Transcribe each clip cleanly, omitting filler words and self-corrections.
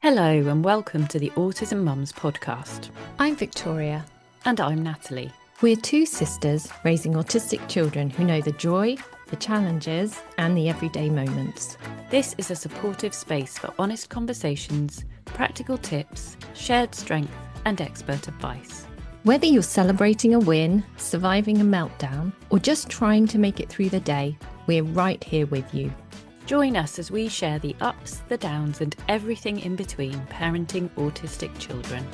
Hello and welcome to the Autism Mums podcast. I'm Victoria. And I'm Natalie. We're two sisters raising autistic children who know the joy, the challenges, and the everyday moments. This is a supportive space for honest conversations, practical tips, shared strength, and expert advice. Whether you're celebrating a win, surviving a meltdown, or just trying to make it through the day, we're right here with you. Join us as we share the ups, the downs, and everything in between parenting autistic children.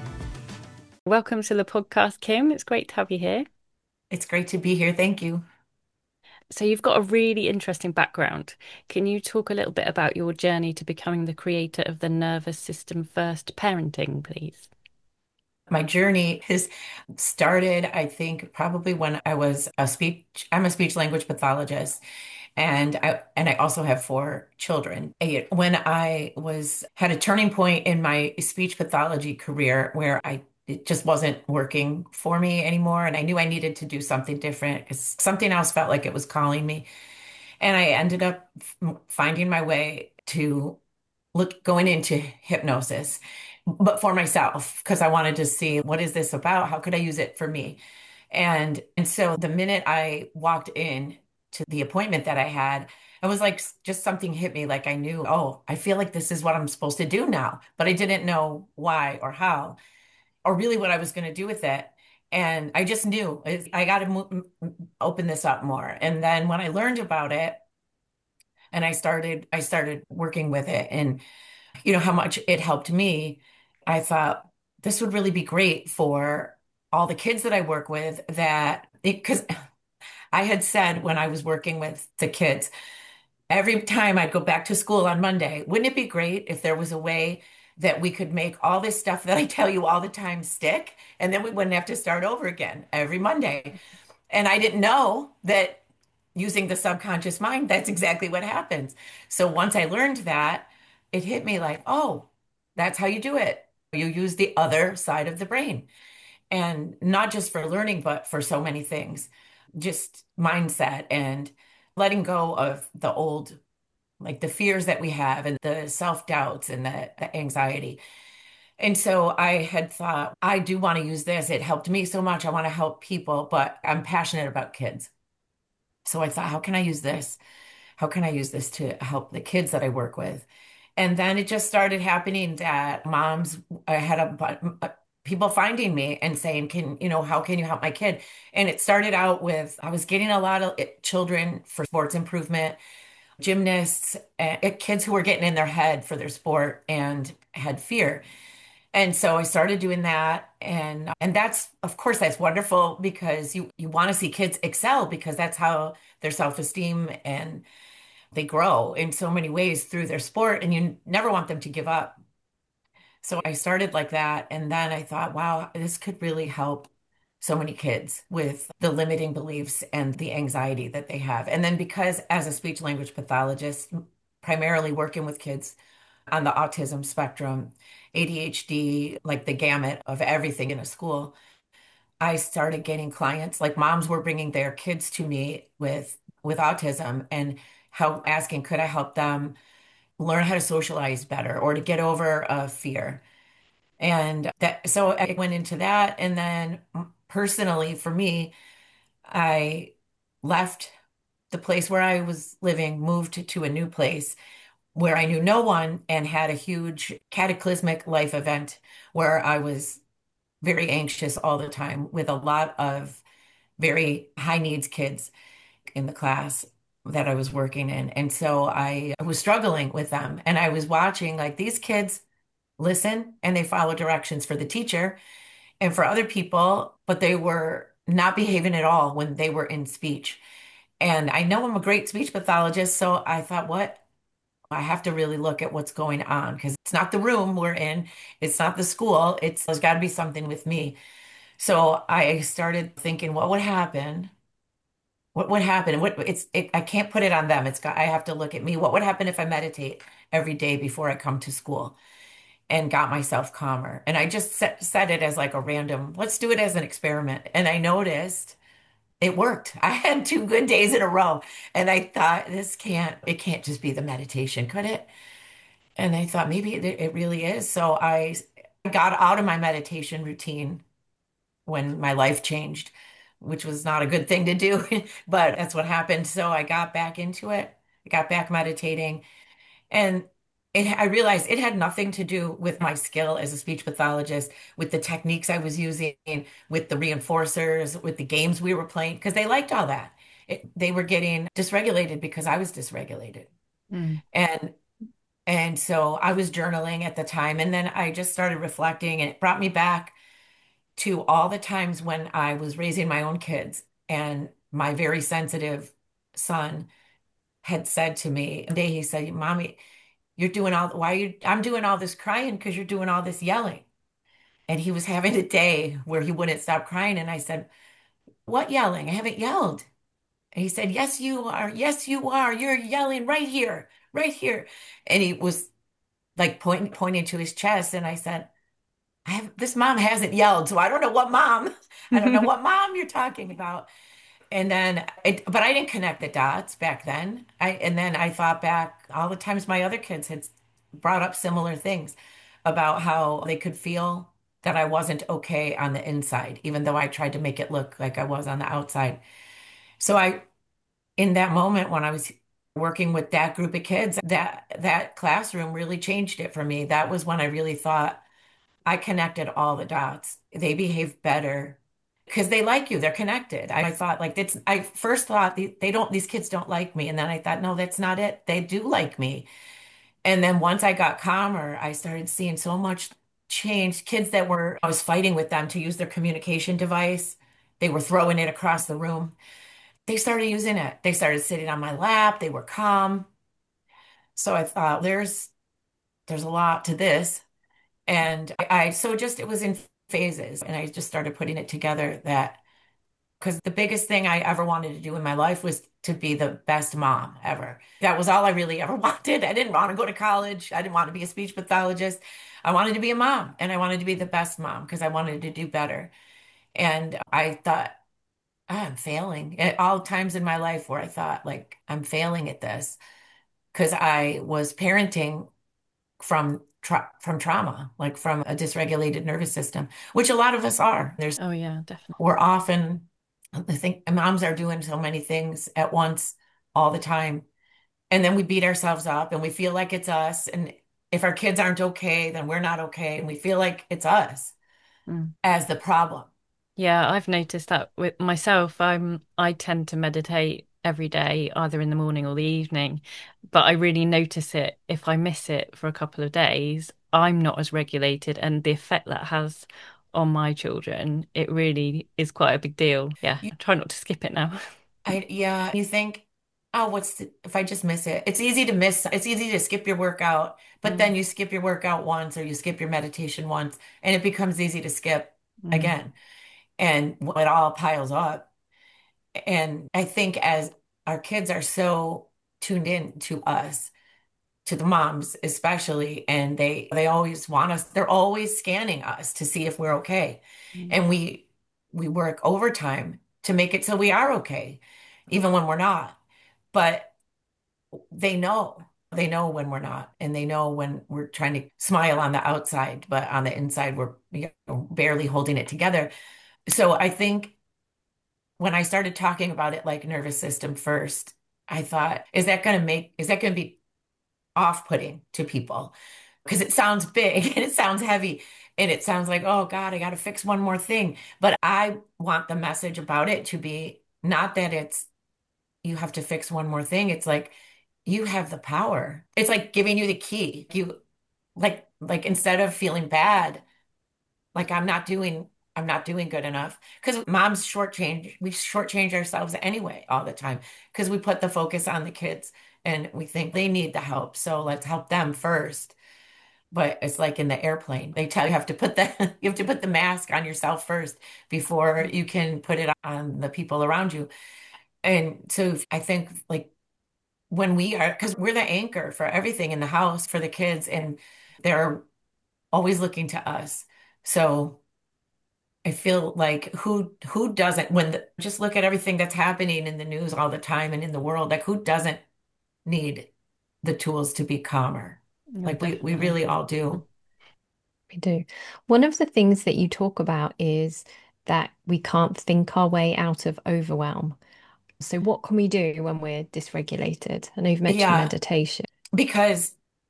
Welcome to the podcast, Kim. It's great to have you here. It's great to be here. Thank you. So you've got a really interesting background. Can you talk a little bit about your journey to becoming the creator of the Nervous System First Parenting, please? My journey has started, I think, probably when I'm a speech language pathologist. And I also have four children. When had a turning point in my speech pathology career where it just wasn't working for me anymore. And I knew I needed to do something different because something else felt like it was calling me. And I ended up finding my way to going into hypnosis, but for myself, because I wanted to see what is this about? How could I use it for me? And so the minute I walked in to the appointment that I had, I was like, just something hit me. Like I knew, oh, I feel like this is what I'm supposed to do now, but I didn't know why or how, or really what I was going to do with it. And I just knew I got to open this up more. And then when I learned about it, and I started working with it, and how much it helped me, I thought this would really be great for all the kids that I work with, because I had said when I was working with the kids, every time I'd go back to school on Monday, wouldn't it be great if there was a way that we could make all this stuff that I tell you all the time stick, and then we wouldn't have to start over again every Monday. And I didn't know that using the subconscious mind, that's exactly what happens. So once I learned that, it hit me like, oh, that's how you do it. You use the other side of the brain. And not just for learning, but for so many things, just mindset and letting go of the old, like the fears that we have and the self-doubts and the anxiety. And so I had thought, I do want to use this. It helped me so much. I want to help people, but I'm passionate about kids. So I thought, how can I use this? How can I use this to help the kids that I work with? And then it just started happening that I had people finding me and saying, how can you help my kid? And it started out with, I was getting a lot of children for sports improvement, gymnasts, kids who were getting in their head for their sport and had fear. And so I started doing that. And that's, of course, that's wonderful because you want to see kids excel because that's how their self-esteem and they grow in so many ways through their sport, and you never want them to give up. So I started like that. And then I thought, wow, this could really help so many kids with the limiting beliefs and the anxiety that they have. And then because as a speech language pathologist, primarily working with kids on the autism spectrum, ADHD, like the gamut of everything in a school, I started getting clients, like moms were bringing their kids to me with autism and how asking, could I help them learn how to socialize better or to get over a fear? And so I went into that. And then personally, for me, I left the place where I was living, moved to a new place where I knew no one and had a huge cataclysmic life event where I was very anxious all the time with a lot of very high needs kids in the class that I was working in. And so I was struggling with them, and I was watching like these kids listen and they follow directions for the teacher and for other people, but they were not behaving at all when they were in speech. And I know I'm a great speech pathologist, so I thought, what? I have to really look at what's going on because it's not the room we're in, it's not the school, there's got to be something with me. So I started thinking, what would happen? What would happen? I can't put it on them. I have to look at me. What would happen if I meditate every day before I come to school and got myself calmer? And I just set it as like a random, let's do it as an experiment. And I noticed it worked. I had two good days in a row. And I thought, it can't just be the meditation, could it? And I thought maybe it really is. So I got out of my meditation routine when my life changed, which was not a good thing to do, but that's what happened. So I got back into it. I got back meditating, and I realized it had nothing to do with my skill as a speech pathologist, with the techniques I was using, with the reinforcers, with the games we were playing, because they liked all that. They were getting dysregulated because I was dysregulated. Mm. And so I was journaling at the time, and then I just started reflecting, and it brought me back to all the times when I was raising my own kids, and my very sensitive son had said to me, one day he said, "Mommy, you're doing all, why are you, I'm doing all this crying because you're doing all this yelling." And he was having a day where he wouldn't stop crying. And I said, "What yelling? I haven't yelled." And he said, "Yes, you are. Yes, you are. You're yelling right here, right here." And he was like pointing to his chest. And I said, this mom hasn't yelled, so I don't know what mom, I don't know what mom you're talking about." And then but I didn't connect the dots back then. And then I thought back all the times my other kids had brought up similar things about how they could feel that I wasn't okay on the inside, even though I tried to make it look like I was on the outside. So in that moment when I was working with that group of kids, that classroom really changed it for me. That was when I really thought I connected all the dots. They behave better because they like you. They're connected. I thought like that's, I first thought they don't, these kids don't like me. And then I thought, no, that's not it. They do like me. And then once I got calmer, I started seeing so much change. Kids that were, I was fighting with them to use their communication device. They were throwing it across the room. They started using it. They started sitting on my lap. They were calm. So I thought there's a lot to this. And so just, it was in phases. And I just started putting it together that, because the biggest thing I ever wanted to do in my life was to be the best mom ever. That was all I really ever wanted. I didn't want to go to college. I didn't want to be a speech pathologist. I wanted to be a mom, and I wanted to be the best mom because I wanted to do better. And I thought, I'm failing at all times in my life where I thought, like, I'm failing at this because I was parenting from trauma, like from a dysregulated nervous system, which a lot of us are. Oh, yeah, definitely. We're often, I think moms are doing so many things at once all the time. And then we beat ourselves up and we feel like it's us. And if our kids aren't okay, then we're not okay. And we feel like it's us Mm. as the problem. Yeah, I've noticed that with myself. I tend to meditate every day, either in the morning or the evening, but I really notice it if I miss it for a couple of days, I'm not as regulated, and the effect that has on my children, it really is quite a big deal. Yeah, You, I try not to skip it now. yeah, you think, oh, if I just miss it? It's easy to miss. It's easy to skip your workout, but Mm, then you skip your workout once or you skip your meditation once, and it becomes easy to skip mm, again. And it all piles up. And I think as our kids are so tuned in to us, to the moms especially, and they always want us, they're always scanning us to see if we're okay. mm, And we work overtime to make it so we are okay, even when we're not. But they know. They know when we're not, and they know when we're trying to smile on the outside, but on the inside we're, barely holding it together. So I think when I started talking about it like nervous system first, I thought, is that going to be off-putting to people? Because it sounds big and it sounds heavy and it sounds like, oh God, I got to fix one more thing. But I want the message about it to be not that it's you have to fix one more thing. It's like you have the power. It's like giving you the key. You like instead of feeling bad, like I'm not doing good enough. Because we shortchange ourselves anyway all the time because we put the focus on the kids and we think they need the help. So let's help them first. But it's like in the airplane. They tell you have to put the you have to put the mask on yourself first before you can put it on the people around you. And so I think like when we are, because we're the anchor for everything in the house for the kids, and they're always looking to us. So I feel like who doesn't just look at everything that's happening in the news all the time and in the world, like who doesn't need the tools to be calmer? No, Like we definitely. really all do. We do. One of the things that you talk about is that we can't think our way out of overwhelm. So, what can we do when we're dysregulated? I know you've mentioned Yeah, meditation. because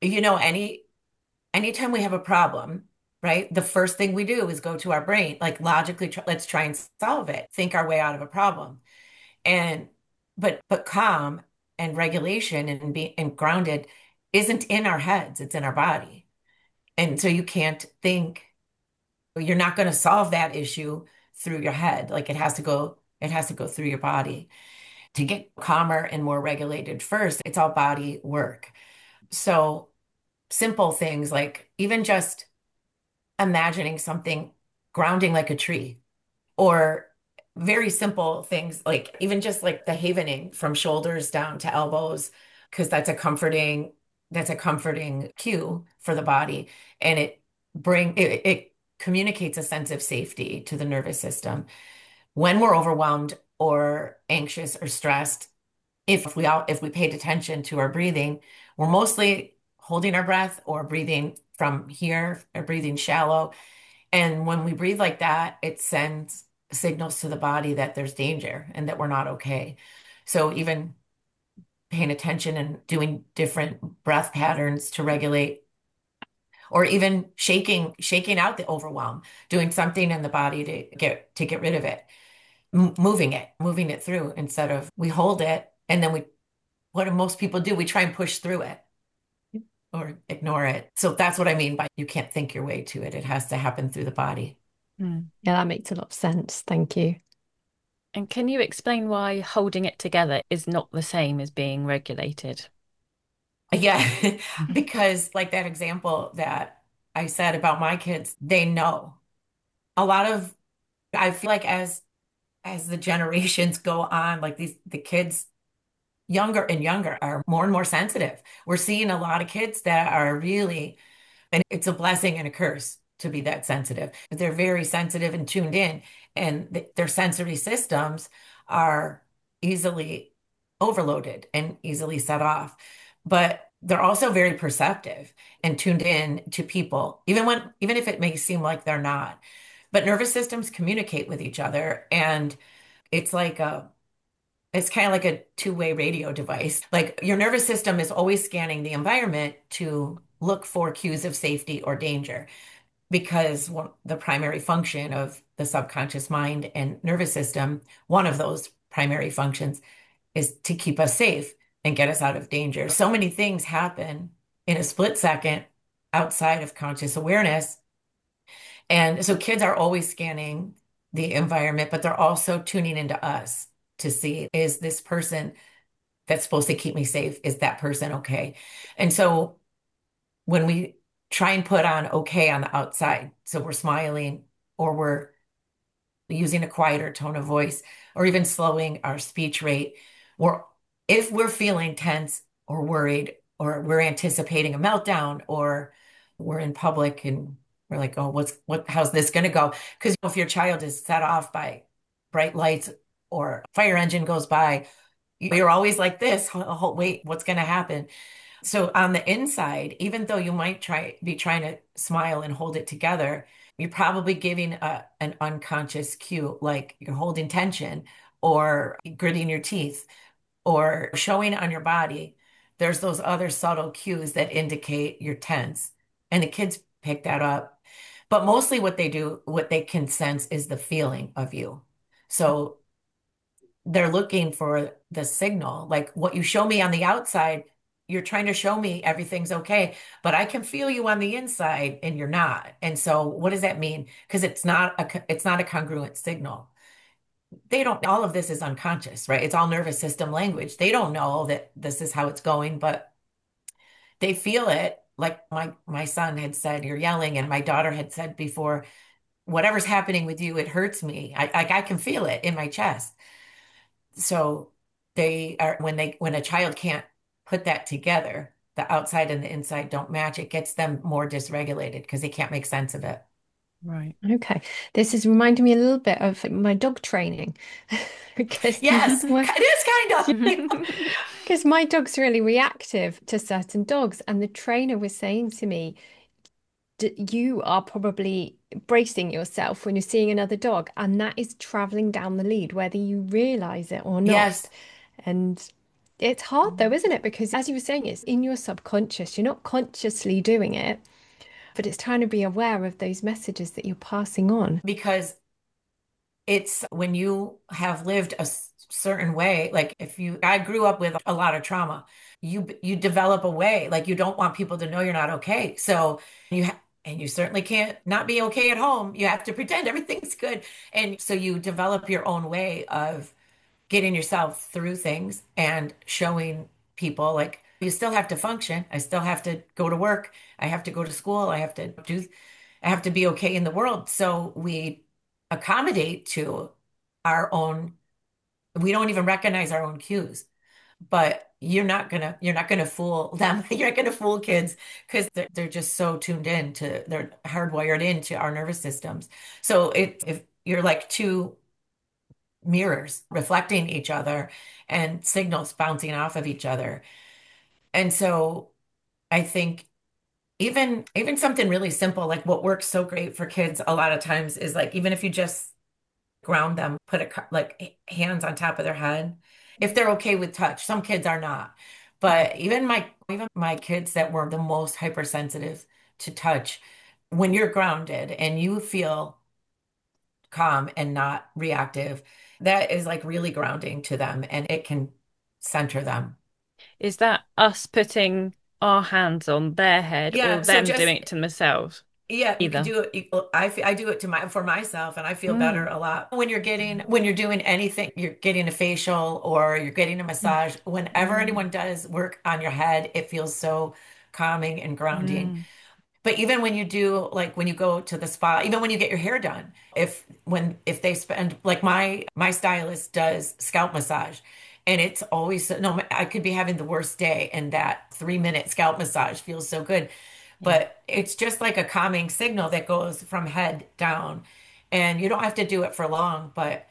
anytime we have a problem, right? The first thing we do is go to our brain, like logically, let's try and solve it, think our way out of a problem. And but calm and regulation and being grounded isn't in our heads, it's in our body. And so you can't think, you're not going to solve that issue through your head. Like it has to go through your body. To get calmer and more regulated first, it's all body work. So simple things like even just imagining something grounding like a tree, or very simple things like even just like the havening from shoulders down to elbows, because that's a comforting cue for the body. And it communicates a sense of safety to the nervous system. When we're overwhelmed or anxious or stressed, if we paid attention to our breathing, we're mostly holding our breath or breathing from here or breathing shallow. And when we breathe like that, it sends signals to the body that there's danger and that we're not okay. So even paying attention and doing different breath patterns to regulate, or even shaking out the overwhelm, doing something in the body to get rid of it, moving it through instead of we hold it and then what do most people do? We try and push through it or ignore it. So that's what I mean by you can't think your way to it. It has to happen through the body. Mm. Yeah, that makes a lot of sense. Thank you. And can you explain why holding it together is not the same as being regulated? Yeah, because like that example that I said about my kids, they know a lot of, I feel like as the generations go on, like the kids younger and younger are more and more sensitive. We're seeing a lot of kids that are really, and it's a blessing and a curse to be that sensitive. But they're very sensitive and tuned in, and their sensory systems are easily overloaded and easily set off. But they're also very perceptive and tuned in to people, even if it may seem like they're not. But nervous systems communicate with each other, and it's like a it's kind of like a two-way radio device. Like your nervous system is always scanning the environment to look for cues of safety or danger, because the primary function of the subconscious mind and nervous system, one of those primary functions is to keep us safe and get us out of danger. So many things happen in a split second outside of conscious awareness. And so kids are always scanning the environment, but they're also tuning into us to see, is this person that's supposed to keep me safe, is that person okay? And so when we try and put on okay on the outside, so we're smiling or we're using a quieter tone of voice or even slowing our speech rate, or if we're feeling tense or worried or we're anticipating a meltdown or we're in public and we're like, oh, how's this going to go? Because if your child is set off by bright lights or fire engine goes by, you're always like this, oh, wait, what's going to happen? So on the inside, even though you might be trying to smile and hold it together, you're probably giving an unconscious cue, like you're holding tension or gritting your teeth or showing on your body. There's those other subtle cues that indicate you're tense. And the kids pick that up. But mostly what they can sense is the feeling of you. So they're looking for the signal. Like what you show me on the outside, you're trying to show me everything's okay, but I can feel you on the inside and you're not. And so what does that mean? Because it's not a congruent signal. They don't, all of this is unconscious, right? It's all nervous system language. They don't know that this is how it's going, but they feel it. Like my son had said, you're yelling, and my daughter had said before, whatever's happening with you, it hurts me. I can feel it in my chest. So they are when a child can't put that together, the outside and the inside don't match, it gets them more dysregulated because they can't make sense of it. Right. Okay. This is reminding me a little bit of my dog training because Yes, my it is kind of. because my dog's really reactive to certain dogs, and the trainer was saying to me, You are probably bracing yourself when you're seeing another dog, and that is traveling down the lead, whether you realize it or not." Yes. And it's hard though, Mhm. isn't it? Because as you were saying, it's in your subconscious. You're not consciously doing it, but it's trying to be aware of those messages that you're passing on. Because it's when you have lived a certain way, like if you, I grew up with a lot of trauma. You develop a way, like you don't want people to know you're not okay. So and you certainly can't not be okay at home. You have to pretend everything's good. And so you develop your own way of getting yourself through things and showing people like you still have to function. I still have to go to work. I have to go to school. I have to be okay in the world. So we accommodate to our own, we don't even recognize our own cues. But you're not gonna fool them. You're not gonna fool kids because they're just so tuned in to, they're hardwired into our nervous systems. So if you're like two mirrors reflecting each other and signals bouncing off of each other. And so I think even something really simple like what works so great for kids a lot of times is like even if you just ground them, put like hands on top of their head, if they're okay with touch. Some kids are not. Mm. But even my kids that were the most hypersensitive to touch, when you're grounded and you feel calm and not reactive, that is like really grounding to them and it can center them. Is that us putting our hands on their head or Yeah, so them just doing it to themselves? yeah, you can Either. do it. I do it to my for myself, and I feel better Mm. a lot when you're doing anything, you're getting a facial or you're getting a Mm. massage. Whenever Mm. anyone does work on your head, it feels so calming and grounding. Mm. But even when you do, like when you go to the spa, even when you get your hair done, if they spend like my stylist does scalp massage, and it's always no, I could be having the worst day, and that 3 minute scalp massage feels so good. Yeah. But it's just like a calming signal that goes from head down, and you don't have to do it for long. But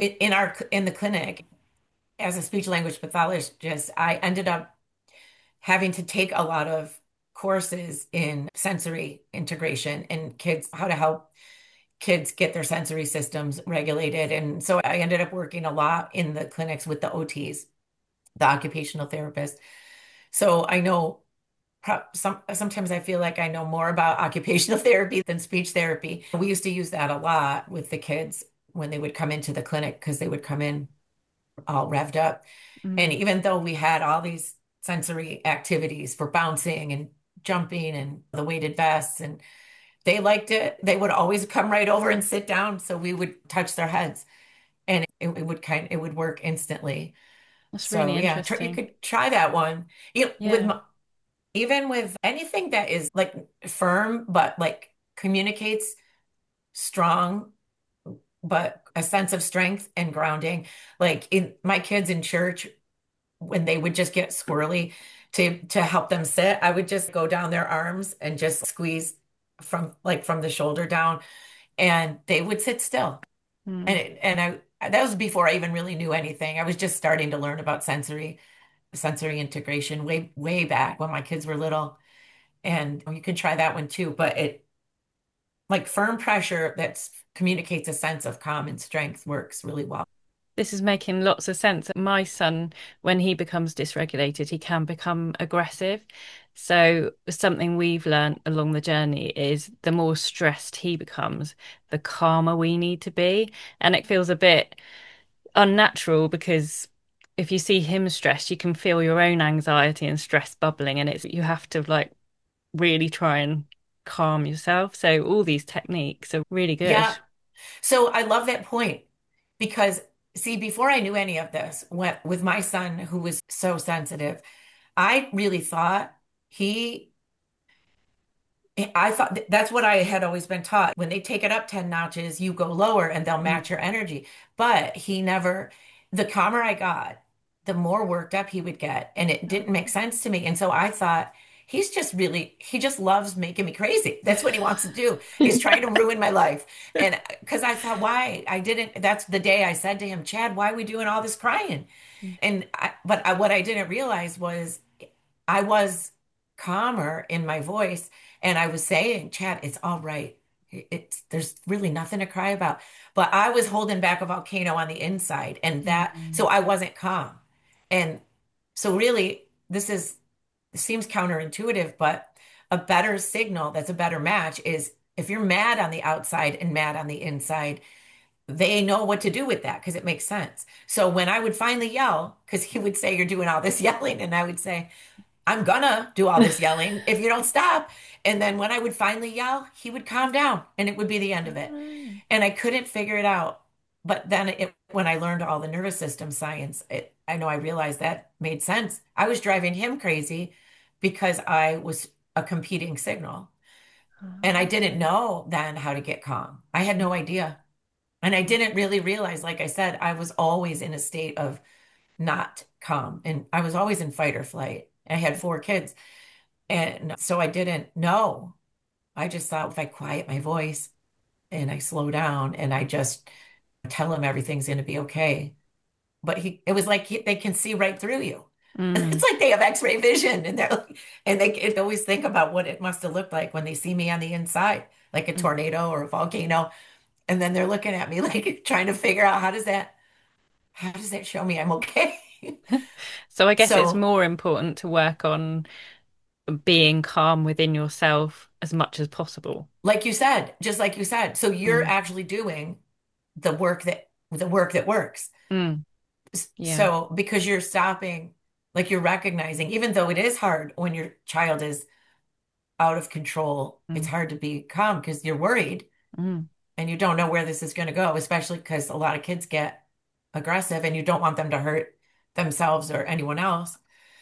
in the clinic, as a speech language pathologist, I ended up having to take a lot of courses in sensory integration and kids, how to help kids get their sensory systems regulated. And so I ended up working a lot in the clinics with the OTs, the occupational therapists. So I know sometimes I feel like I know more about occupational therapy than speech therapy. We used to use that a lot with the kids when they would come into the clinic because they would come in all revved up. And Mm. even though we had all these sensory activities for bouncing and jumping and the weighted vests, and they liked it, they would always come right over and sit down. So we would touch their heads and it would work instantly. That's So really yeah, you interesting. could try that one. Yeah. Even with anything that is like firm, but like communicates strong, but a sense of strength and grounding. Like in my kids in church, when they would just get squirrely to help them sit, I would just go down their arms and just squeeze from the shoulder down, and they would sit still. Mm. And I that was before I even really knew anything. I was just starting to learn about sensory integration way back when my kids were little. And you can try that one too, but it like firm pressure that communicates a sense of calm and strength works really well. This is making lots of sense. My son, when he becomes dysregulated, he can become aggressive. So, something we've learned along the journey is the more stressed he becomes, the calmer we need to be. And it feels a bit unnatural because if you see him stressed, you can feel your own anxiety and stress bubbling, and it's you have to like really try and calm yourself. So, all these techniques are really good. Yeah. So I love that point because see, before I knew any of this, with my son who was so sensitive, I really thought he I thought that's what I had always been taught. When they take it up 10 notches, you go lower and they'll Mm. match your energy. But he never, the calmer I got, the more worked up he would get. And it didn't make sense to me. And so I thought he's just really, he just loves making me crazy. That's what he wants to do. He's trying to ruin my life. And because I thought, why? I didn't, that's the day I said to him, Chad, why are we doing all this crying? What I didn't realize was I was calmer in my voice and I was saying, Chad, it's all right. There's really nothing to cry about. But I was holding back a volcano on the inside and so Mm. I wasn't calm. And so really, it seems counterintuitive, but a better signal that's a better match is if you're mad on the outside and mad on the inside, they know what to do with that because it makes sense. So when I would finally yell, because he would say, You're doing all this yelling, and I would say, I'm gonna do all this yelling if you don't stop. And then when I would finally yell, he would calm down and it would be the end of it. Oh. And I couldn't figure it out. But then when I learned all the nervous system science, I know I realized that made sense. I was driving him crazy because I was a competing signal. And I Oh. didn't know then how to get calm. I had no idea. And I didn't really realize, like I said, I was always in a state of not calm. And I was always in fight or flight. I had four kids. And so I didn't know. I just thought if I quiet my voice and I slow down and I just tell him everything's going to be okay. But it was like they can see right through you. It's Mm. like they have X-ray vision and they always think about what it must have looked like when they see me on the inside, like a Mm. tornado or a volcano. And then they're looking at me like trying to figure out how does that show me I'm okay? So I guess it's So, more important to work on being calm within yourself as much as possible. like you said, just like you said, so you're Mm. actually doing the work that works. Mm. Yeah. So because you're stopping, like you're recognizing, even though it is hard when your child is out of control, it's Mm. hard to be calm because you're worried Mm. and you don't know where this is going to go, especially because a lot of kids get aggressive and you don't want them to hurt themselves or anyone else.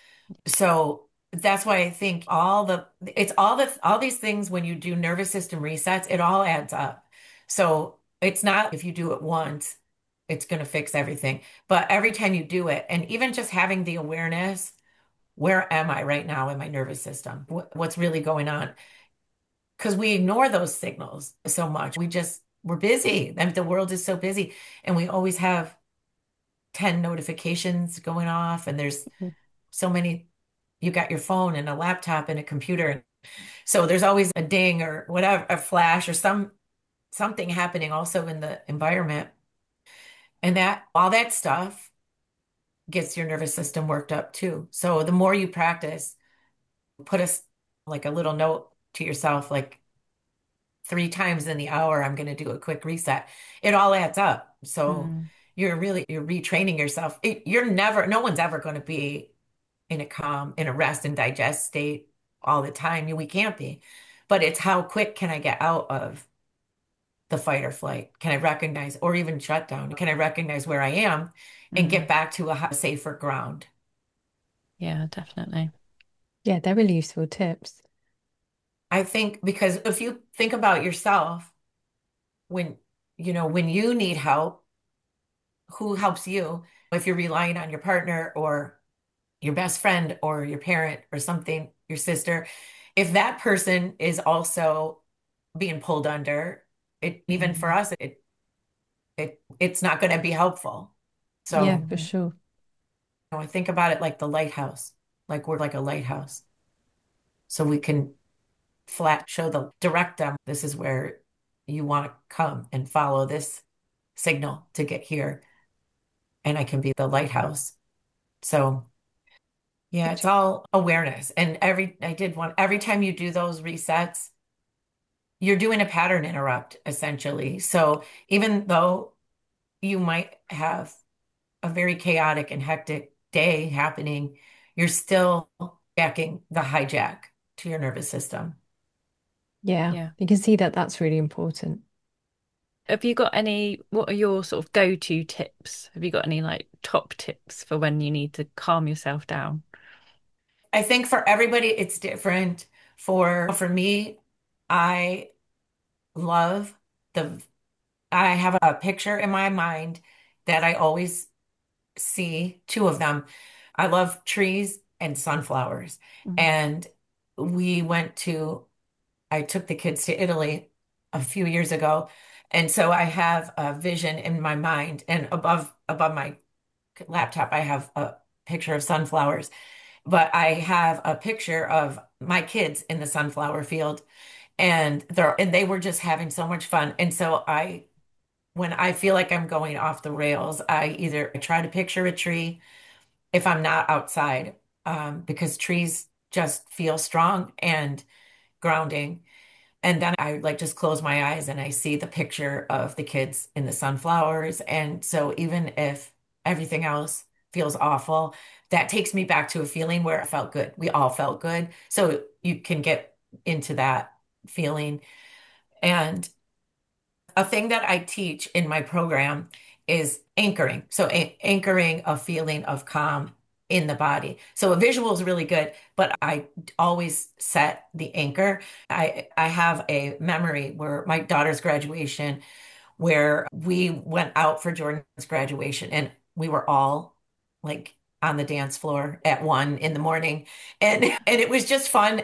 So that's why I think it's all these things when you do nervous system resets, it all adds up. So it's not if you do it once, it's going to fix everything. But every time you do it, and even just having the awareness, where am I right now in my nervous system? What's really going on? Because we ignore those signals so much. We're busy. I mean, the world is so busy, and we always have 10 notifications going off, and there's so many. You got your phone and a laptop and a computer. So there's always a ding or whatever, a flash or something happening also in the environment. And that all that stuff gets your nervous system worked up too. So the more you practice, put us like a little note to yourself, like 3 times in the hour, I'm going to do a quick reset. It all adds up. So Mm. you're retraining yourself. No one's ever going to be in a calm, in a rest and digest state all the time. We can't be. But it's how quick can I get out of the fight or flight? Can I recognize, or even shut down? Can I recognize where I am and get Mm. back to a safer ground? Yeah, definitely. Yeah, they're really useful tips. I think because if you think about yourself, when when you need help, who helps you? If you're relying on your partner or your best friend or your parent or something, your sister, if that person is also being pulled under, even for Mm. us, it's not going to be helpful. Yeah, So for Mm. sure. I think about it like the lighthouse, like we're like a lighthouse. So we can flat show direct them, this is where you want to come and follow this signal to get here. And I can be the lighthouse. So yeah, it's all awareness. And every time you do those resets, you're doing a pattern interrupt essentially. So even though you might have a very chaotic and hectic day happening, you're still backing the hijack to your nervous system. Yeah, Yeah. you can see that that's really important. Have you got what are your sort of go-to tips? Have you got any like top tips for when you need to calm yourself down? I think for everybody it's different. For me, I love the I have a picture in my mind that I always see, two of them. I love trees and sunflowers. Mm. And we went to, I took the kids to Italy a few years ago. And so I have a vision in my mind, and above my laptop, I have a picture of sunflowers, but I have a picture of my kids in the sunflower field, and they were just having so much fun. And so when I feel like I'm going off the rails, I either try to picture a tree if I'm not outside, because trees just feel strong and grounding. And then I like just close my eyes and I see the picture of the kids in the sunflowers. And so even if everything else feels awful, that takes me back to a feeling where I felt good. We all felt good. So you can get into that feeling. And a thing that I teach in my program is anchoring. So anchoring a feeling of calm in the body. So a visual is really good, but I always set the anchor. I have a memory where my daughter's graduation, where we went out for Jordan's graduation and we were all like on the dance floor at 1 in the morning. And it was just fun.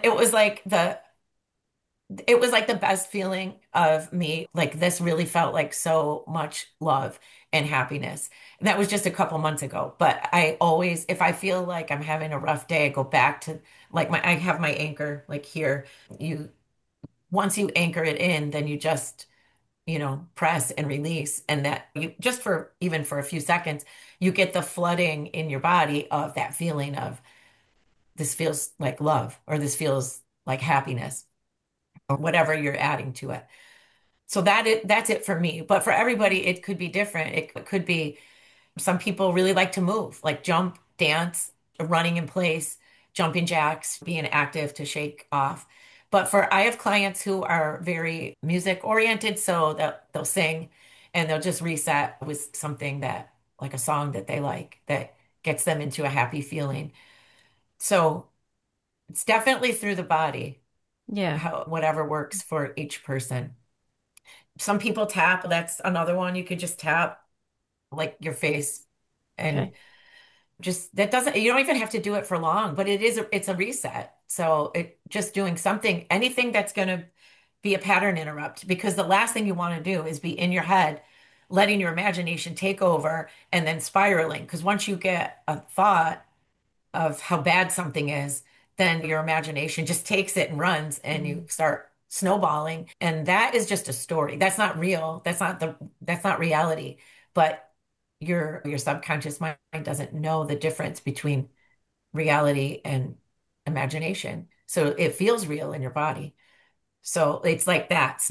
It was like the best feeling of me. Like this really felt like so much love and happiness. And that was just a couple months ago. But I always, if I feel like I'm having a rough day, I go back to like I have my anchor like here. You, once you anchor it in, then you just, press and release. And that you just for even for a few seconds, you get the flooding in your body of that feeling of this feels like love or this feels like happiness or whatever you're adding to it. So that's it for me. But for everybody, it could be different. It could be some people really like to move, like jump, dance, running in place, jumping jacks, being active to shake off. But I have clients who are very music oriented, so they'll sing and they'll just reset with something that, like a song that they like, that gets them into a happy feeling. So it's definitely through the body, Yeah. whatever works for each person. Some people tap. That's another one. You could just tap like your face and Okay. just that doesn't, you don't even have to do it for long, but it's a reset. So it just doing something, anything that's going to be a pattern interrupt, because the last thing you want to do is be in your head, letting your imagination take over and then spiraling. Because once you get a thought of how bad something is, then your imagination just takes it and runs and you Mm. start snowballing. And that is just a story. That's not real. That's not reality. But your subconscious mind doesn't know the difference between reality and imagination. So it feels real in your body. So it's like that.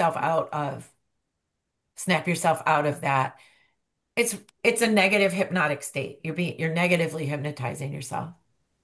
Snap yourself out of that. It's a negative hypnotic state. You're negatively hypnotizing yourself.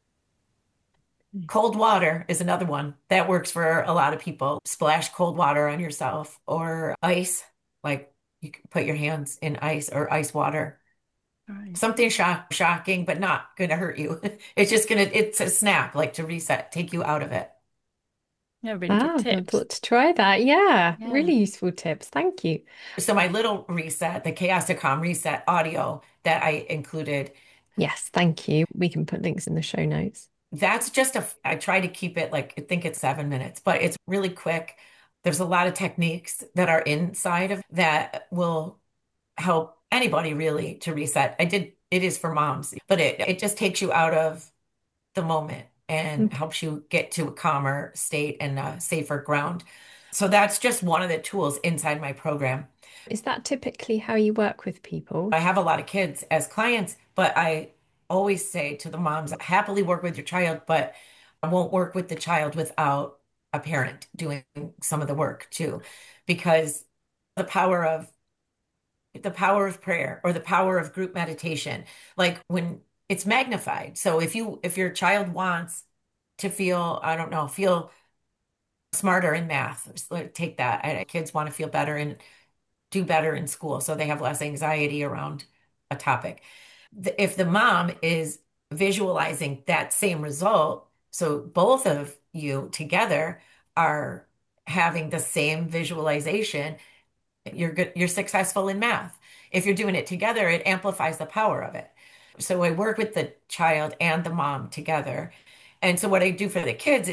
Cold water is another one that works for a lot of people. Splash cold water on yourself or ice, like you can put your hands in ice or ice water. Right. Something shocking, but not going to hurt you. It's a snap, like to reset, take you out of it. Yeah, really good Ah, I'd tips. love to try that. Yeah, Yeah. really useful tips. Thank you. So my little reset, the Chaos to Calm reset audio that I included, Yes, thank you. We can put links in the show notes. I try to keep it like, I think it's 7 minutes, but it's really quick. There's a lot of techniques that are inside of that will help anybody really to reset. It is for moms, but it just takes you out of the moment and Okay. helps you get to a calmer state and a safer ground. So that's just one of the tools inside my program. Is that typically how you work with I people? have a lot of kids as clients, but I always say to the moms, happily work with your child, but I won't work with the child without a parent doing some of the work too, because the power of the power of prayer or the power of group meditation, like when it's magnified. So if your child wants to feel, I don't know, feel smarter in math, take that. Kids want to feel better and do better in school, so they have less anxiety around a topic. If the mom is visualizing that same result, so both of you together are having the same visualization, you're good, you're successful in math. If you're doing it together, it amplifies the power of it. So I work with the child and the mom together. And so what I do for the kids is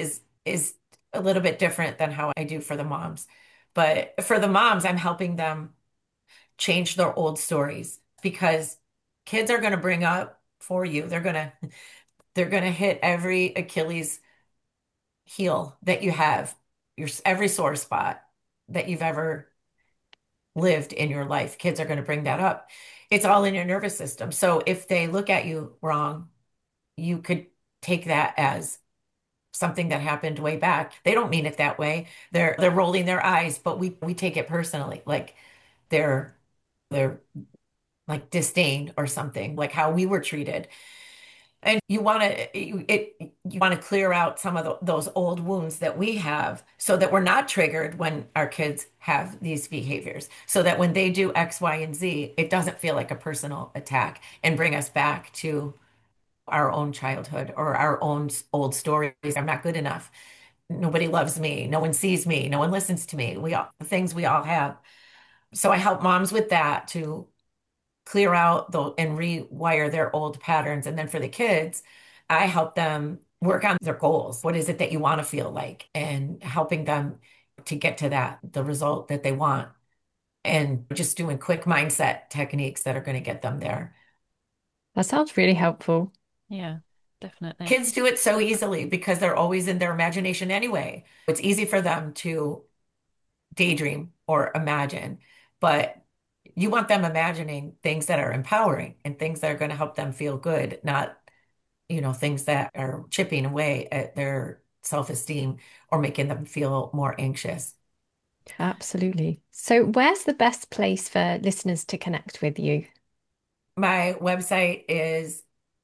is a little bit different than how I do for the moms. But for the moms, I'm helping them change their old stories because kids are going to bring up for you. They're going to hit every Achilles heel that you have, your every sore spot that you've ever lived in your life. Kids are going to bring that up. It's all in your nervous system. So if they look at you wrong, you could take that as something that happened way back. They don't mean it that way. They're rolling their eyes, but we take it personally, like they're like disdain or something, like how we were treated. And you want to clear out some of those old wounds that we have so that we're not triggered when our kids have these behaviors. So that when they do X, Y, and Z, it doesn't feel like a personal attack and bring us back to our own childhood or our own old stories. I'm not good enough. Nobody loves me. No one sees me. No one listens to me. The things we all have. So I help moms with that to clear out and rewire their old patterns. And then for the kids, I help them work on their goals. What is it that you want to feel like? And helping them to get to the result that they want. And just doing quick mindset techniques that are going to get them there. That sounds really helpful. Yeah, definitely. Kids do it so easily because they're always in their imagination anyway. It's easy for them to daydream or imagine, but you want them imagining things that are empowering and things that are going to help them feel good, not, things that are chipping away at their self-esteem or making them feel more anxious. Absolutely. So, where's the best place for listeners to connect with you? My website is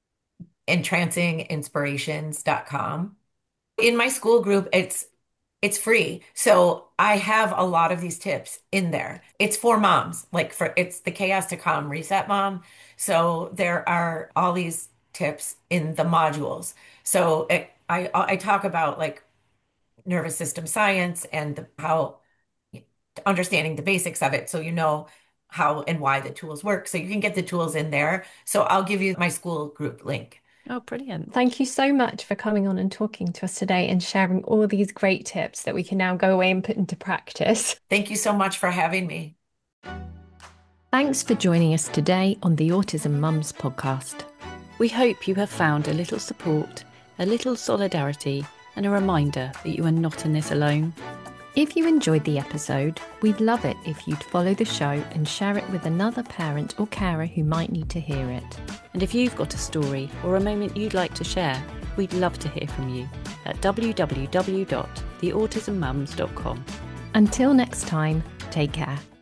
entrancinginspirations.com. In my school group, it's free. So I have a lot of these tips in there. It's for moms, it's the Chaos to Calm Reset Mom. So there are all these tips in the modules. So I talk about like nervous system science and how understanding the basics of it. So you know how and why the tools work. So you can get the tools in there. So I'll give you my school group link. Oh, brilliant. Thank you so much for coming on and talking to us today and sharing all these great tips that we can now go away and put into practice. Thank you so much for having me. Thanks for joining us today on the Autism Mums podcast. We hope you have found a little support, a little solidarity, and a reminder that you are not in this alone. If you enjoyed the episode, we'd love it if you'd follow the show and share it with another parent or carer who might need to hear it. And if you've got a story or a moment you'd like to share, we'd love to hear from you at www.theautismmums.com. Until next time, take care.